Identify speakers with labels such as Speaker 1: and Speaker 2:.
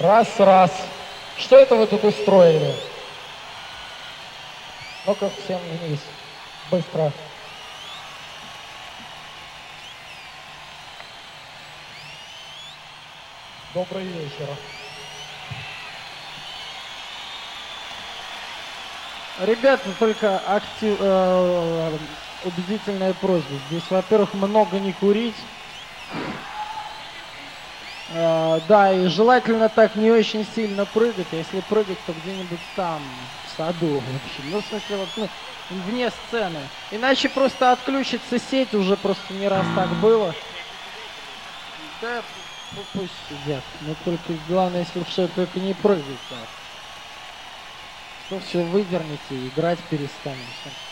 Speaker 1: Раз. Что это вы тут устроили? Ну-ка всем вниз. Быстро. Добрый вечер.
Speaker 2: Ребята, только убедительная просьба. Здесь, во-первых, много не курить. Да, и желательно так не очень сильно прыгать. А если прыгать, то где-нибудь там, в саду, в общем. Ну, в смысле, вот, ну, вне сцены. Иначе просто отключится сеть, уже просто не раз так было. Да, пусть сидят. Но только главное, если что, только не прыгать так. То все выдерните, играть перестанете.